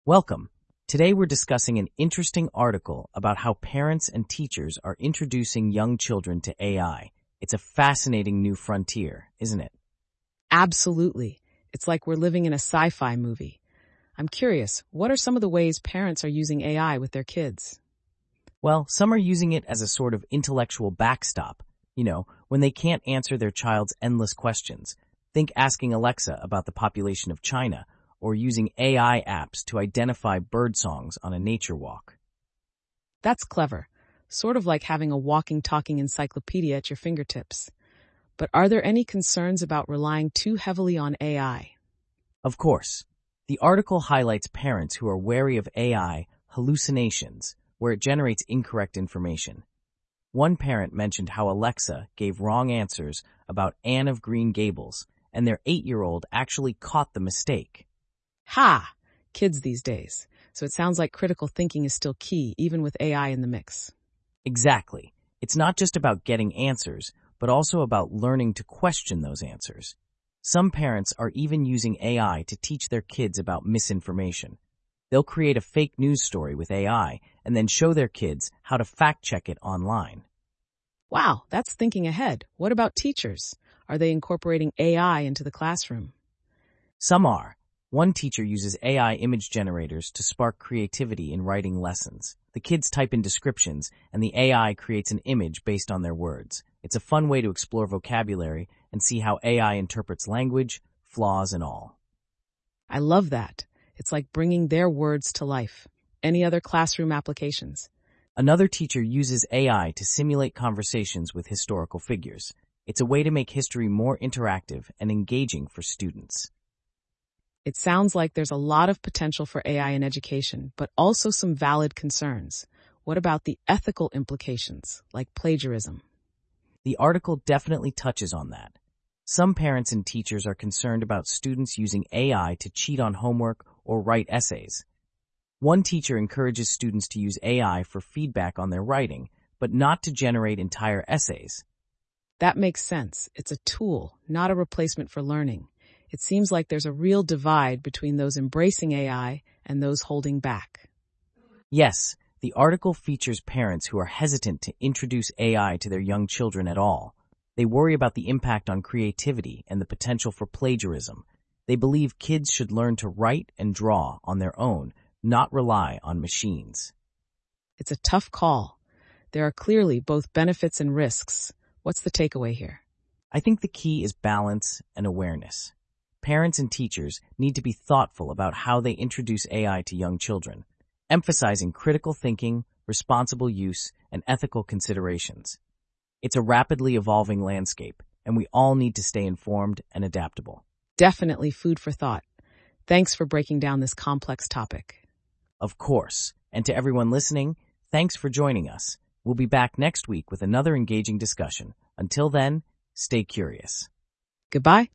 Welcome. Today we're discussing an interesting article about how parents and teachers are introducing young children to AI. It's a fascinating new frontier, isn't it? Absolutely. It's like we're living in a sci-fi movie. I'm curious, what are some of the ways parents are using AI with their kids? Well, some are using it as a sort of intellectual backstop. When they can't answer their child's endless questions. Think asking Alexa about the population of China, or using AI apps to identify bird songs on a nature walk. That's clever. Sort of like having a walking, talking encyclopedia at your fingertips. But are there any concerns about relying too heavily on AI? Of course, the article highlights parents who are wary of AI hallucinations, where it generates incorrect information. One parent mentioned how Alexa gave wrong answers about Anne of Green Gables, and their 8-year-old actually caught the mistake. Ha! Kids these days. So it sounds like critical thinking is still key, even with AI in the mix. Exactly. It's not just about getting answers, but also about learning to question those answers. Some parents are even using AI to teach their kids about misinformation. They'll create a fake news story with AI and then show their kids how to fact-check it online. Wow, that's thinking ahead. What about teachers? Are they incorporating AI into the classroom? Some are. One teacher uses AI image generators to spark creativity in writing lessons. The kids type in descriptions, and the AI creates an image based on their words. It's a fun way to explore vocabulary and see how AI interprets language, flaws and all. I love that. It's like bringing their words to life. Any other classroom applications? Another teacher uses AI to simulate conversations with historical figures. It's a way to make history more interactive and engaging for students. It sounds like there's a lot of potential for AI in education, but also some valid concerns. What about the ethical implications, like plagiarism? The article definitely touches on that. Some parents and teachers are concerned about students using AI to cheat on homework or write essays. One teacher encourages students to use AI for feedback on their writing, but not to generate entire essays. That makes sense. It's a tool, not a replacement for learning. It seems like there's a real divide between those embracing AI and those holding back. Yes, the article features parents who are hesitant to introduce AI to their young children at all. They worry about the impact on creativity and the potential for plagiarism. They believe kids should learn to write and draw on their own, not rely on machines. It's a tough call. There are clearly both benefits and risks. What's the takeaway here? I think the key is balance and awareness. Parents and teachers need to be thoughtful about how they introduce AI to young children, emphasizing critical thinking, responsible use, and ethical considerations. It's a rapidly evolving landscape, and we all need to stay informed and adaptable. Definitely food for thought. Thanks for breaking down this complex topic. Of course, and to everyone listening, thanks for joining us. We'll be back next week with another engaging discussion. Until then, stay curious. Goodbye.